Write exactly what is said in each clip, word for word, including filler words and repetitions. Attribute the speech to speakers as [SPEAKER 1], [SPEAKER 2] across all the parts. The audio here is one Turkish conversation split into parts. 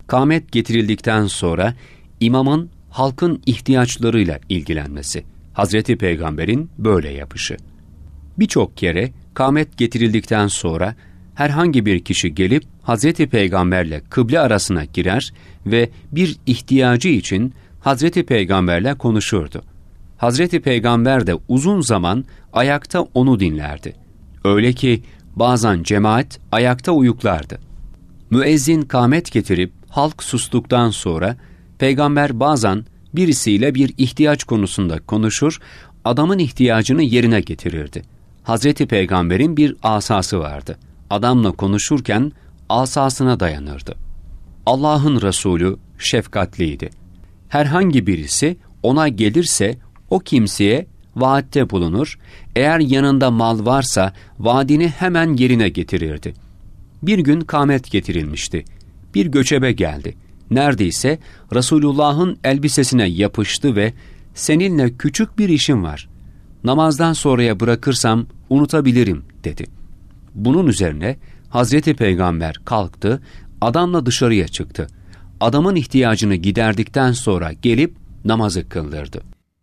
[SPEAKER 1] kâmet getirildikten sonra imamın halkın ihtiyaçlarıyla ilgilenmesi, Hazreti Peygamber'in böyle yapışı. Birçok kere kâmet getirildikten sonra herhangi bir kişi gelip Hazreti Peygamberle kıble arasına girer ve bir ihtiyacı için Hazreti Peygamberle konuşurdu. Hazreti Peygamber de uzun zaman ayakta onu dinlerdi. Öyle ki bazen cemaat ayakta uyuklardı. Müezzin kâmet getirip halk sustuktan sonra Peygamber bazen birisiyle bir ihtiyaç konusunda konuşur, adamın ihtiyacını yerine getirirdi. Hazreti Peygamber'in bir asası vardı. Adamla konuşurken asasına dayanırdı. Allah'ın Resulü şefkatliydi. Herhangi birisi ona gelirse o kimseye vaatte bulunur, eğer yanında mal varsa vaadini hemen yerine getirirdi. Bir gün kâmet getirilmişti. Bir göçebe geldi. Neredeyse Resulullah'ın elbisesine yapıştı ve "Seninle küçük bir işim var. Namazdan sonraya bırakırsam unutabilirim," dedi. Bunun üzerine Hazreti Peygamber kalktı, adamla dışarıya çıktı. Adamın ihtiyacını giderdikten sonra gelip namazı kıldırdı.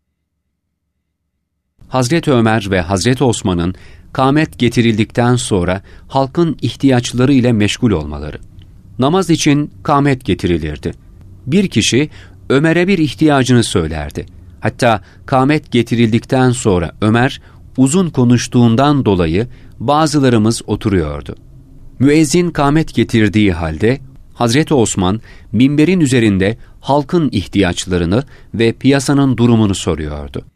[SPEAKER 1] Hazreti Ömer ve Hazreti Osman'ın kâmet getirildikten sonra halkın ihtiyaçları ile meşgul olmaları. Namaz için kâmet getirilirdi. Bir kişi Ömer'e bir ihtiyacını söylerdi. Hatta kâmet getirildikten sonra Ömer uzun konuştuğundan dolayı bazılarımız oturuyordu. Müezzin kâmet getirdiği halde Hazreti Osman minberin üzerinde halkın ihtiyaçlarını ve piyasanın durumunu soruyordu.